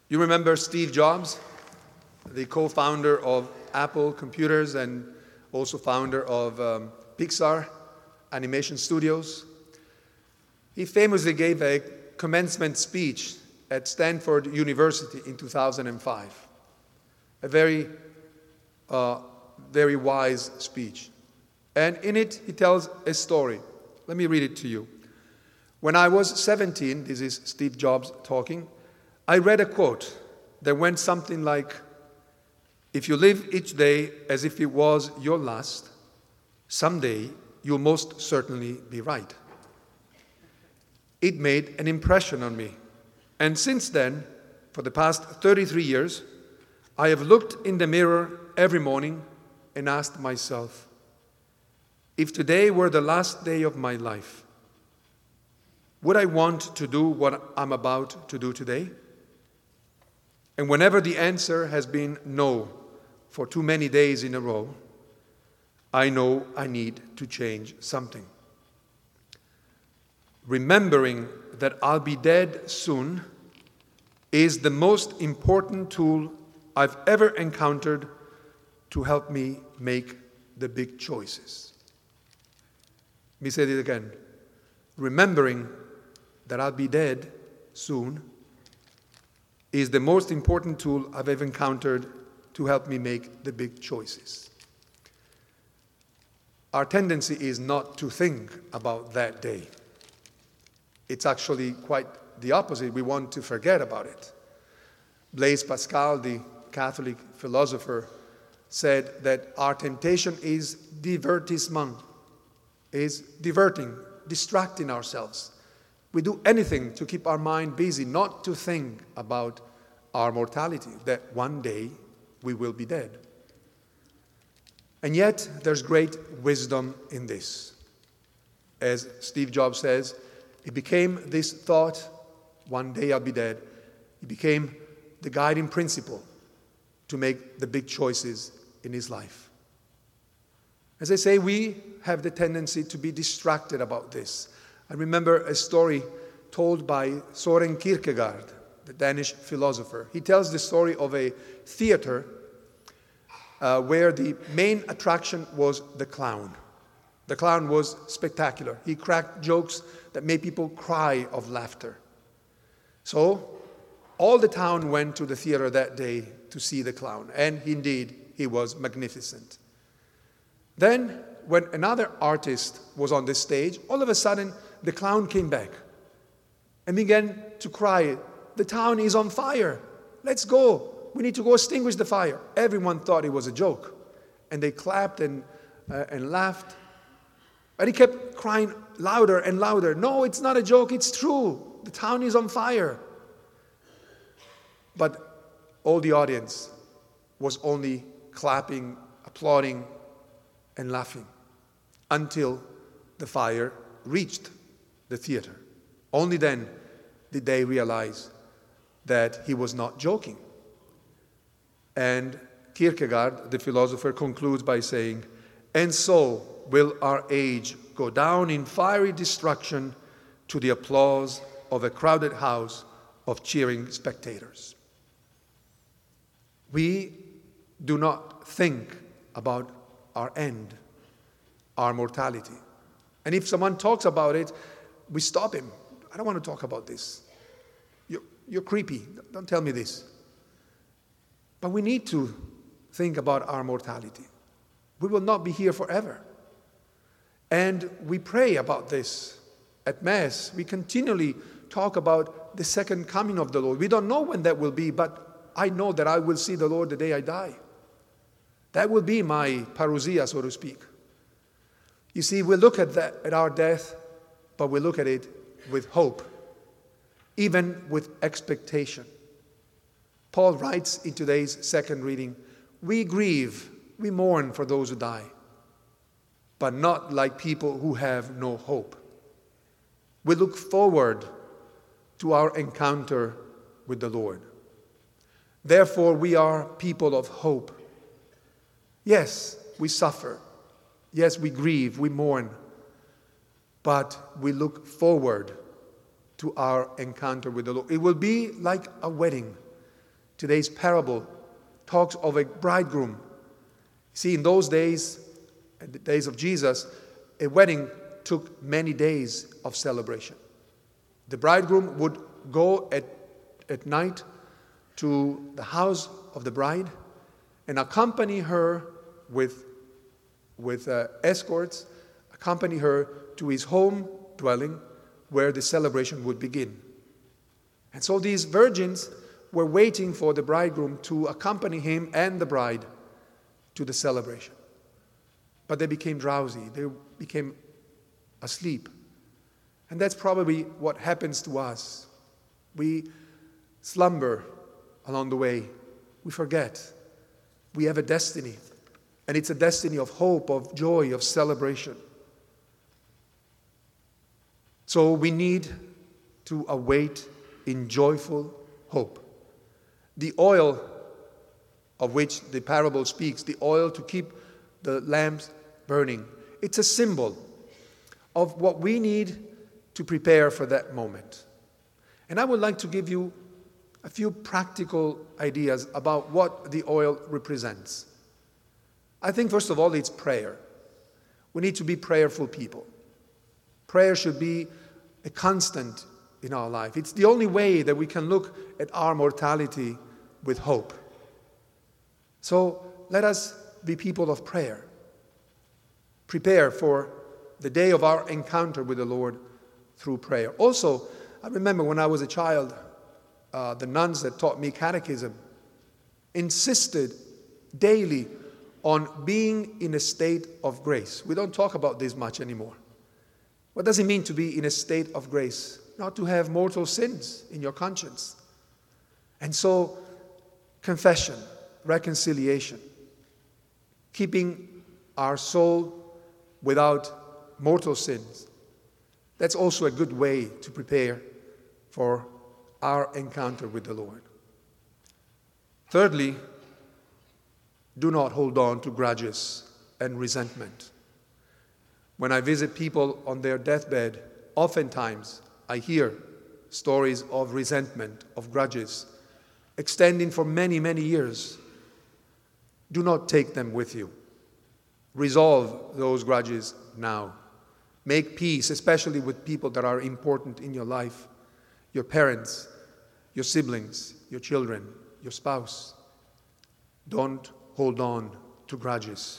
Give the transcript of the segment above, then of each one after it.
You remember Steve Jobs, the co-founder of Apple Computers and also founder of Pixar Animation Studios. He famously gave a commencement speech at Stanford University in 2005. A very wise speech. And in it, he tells a story. Let me read it to you. When I was 17, this is Steve Jobs talking, I read a quote that went something like, "If you live each day as if it was your last, someday you'll most certainly be right." It made an impression on me. And since then, for the past 33 years, I have looked in the mirror every morning and asked myself, if today were the last day of my life, would I want to do what I'm about to do today? And whenever the answer has been no for too many days in a row, I know I need to change something. Remembering that I'll be dead soon is the most important tool I've ever encountered to help me make the big choices. Let me say it again. Remembering that I'll be dead soon is the most important tool I've ever encountered to help me make the big choices. Our tendency is not to think about that day. It's actually quite the opposite. We want to forget about it. Blaise Pascal, the Catholic philosopher, said that our temptation is divertissement, is diverting, distracting ourselves. We do anything to keep our mind busy, not to think about our mortality, that one day we will be dead. And yet, there's great wisdom in this. As Steve Jobs says, it became this thought, one day I'll be dead. It became the guiding principle to make the big choices in his life. As I say, we have the tendency to be distracted about this. I remember a story told by Søren Kierkegaard, the Danish philosopher. He tells the story of a theater where the main attraction was the clown. The clown was spectacular. He cracked jokes that made people cry of laughter. So all the town went to the theater that day to see the clown, and indeed he was magnificent. Then, when another artist was on the stage, all of a sudden the clown came back and began to cry, "The town is on fire. Let's go. We need to go extinguish the fire." Everyone thought it was a joke, and they clapped and laughed. But he kept crying louder and louder, "No, it's not a joke, it's true. The town is on fire." But all the audience was only clapping, applauding, and laughing until the fire reached the theater. Only then did they realize that he was not joking. And Kierkegaard, the philosopher, concludes by saying, "And so will our age go down in fiery destruction to the applause of a crowded house of cheering spectators." We do not think about our end, our mortality. And if someone talks about it, we stop him. "I don't want to talk about this. You're creepy. Don't tell me this." But we need to think about our mortality. We will not be here forever. And we pray about this at Mass. We continually talk about the second coming of the Lord. We don't know when that will be, but I know that I will see the Lord the day I die. That will be my parousia, so to speak. You see, we look at our death, but we look at it with hope, even with expectation. Paul writes in today's second reading, "We grieve, we mourn for those who die, but not like people who have no hope. We look forward to our encounter with the Lord. Therefore, we are people of hope. Yes, we suffer. Yes, we grieve, we mourn, but we look forward to our encounter with the Lord. It will be like a wedding. Today's parable talks of a bridegroom. See, in those days, in the days of Jesus, a wedding took many days of celebration. The bridegroom would go at night to the house of the bride and accompany her with escorts, accompany her to his home dwelling where the celebration would begin. And so these virgins were waiting for the bridegroom to accompany him and the bride to the celebration. But they became drowsy, they became asleep. And that's probably what happens to us. We slumber along the way. We forget. We have a destiny. And it's a destiny of hope, of joy, of celebration. So we need to await in joyful hope. The oil of which the parable speaks, the oil to keep the lamps burning, it's a symbol of what we need to prepare for that moment. And I would like to give you a few practical ideas about what the oil represents. I think, first of all, it's prayer. We need to be prayerful people. Prayer should be a constant in our life. It's the only way that we can look at our mortality with hope. So let us be people of prayer. Prepare for the day of our encounter with the Lord through prayer. Also, I remember when I was a child, the nuns that taught me catechism insisted daily on being in a state of grace. We don't talk about this much anymore. What does it mean to be in a state of grace? Not to have mortal sins in your conscience. And so, confession, reconciliation, keeping our soul without mortal sins, that's also a good way to prepare for our encounter with the Lord. Thirdly, do not hold on to grudges and resentment. When I visit people on their deathbed, oftentimes I hear stories of resentment, of grudges, extending for many, many years. Do not take them with you. Resolve those grudges now. Make peace, especially with people that are important in your life. Your parents, your siblings, your children, your spouse. Don't hold on to grudges.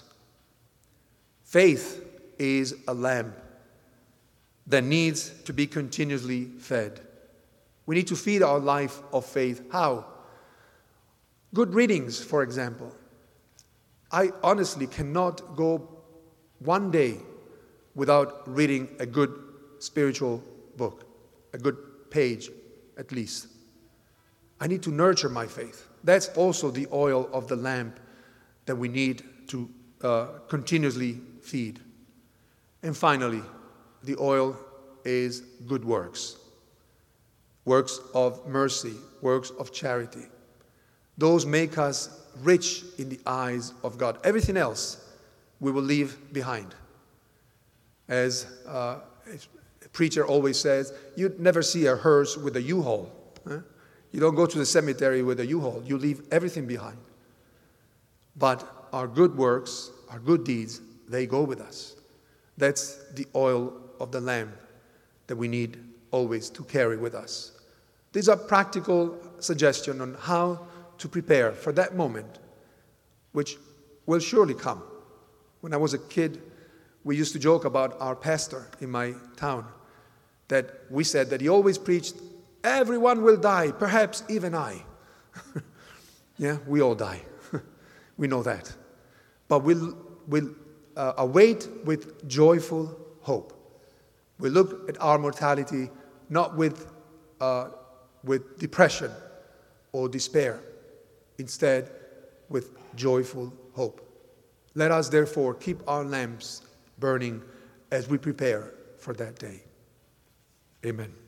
Faith is a lamp that needs to be continuously fed. We need to feed our life of faith. How? Good readings, for example. I honestly cannot go one day without reading a good spiritual book, a good page at least. I need to nurture my faith. That's also the oil of the lamp that we need to continuously feed. And finally, the oil is good works. Works of mercy, works of charity. Those make us rich in the eyes of God. Everything else we will leave behind. As a preacher always says, you'd never see a hearse with a U-Haul. You don't go to the cemetery with a U-Haul. You leave everything behind. But our good works, our good deeds, they go with us. That's the oil of the lamp that we need always to carry with us. These are practical suggestions on how to prepare for that moment, which will surely come. When I was a kid, we used to joke about our pastor in my town, that we said that he always preached, everyone will die, perhaps even I. Yeah, we all die. We know that. But we'll await with joyful hope. We look at our mortality not with depression or despair, instead with joyful hope. Let us therefore keep our lamps burning as we prepare for that day. Amen.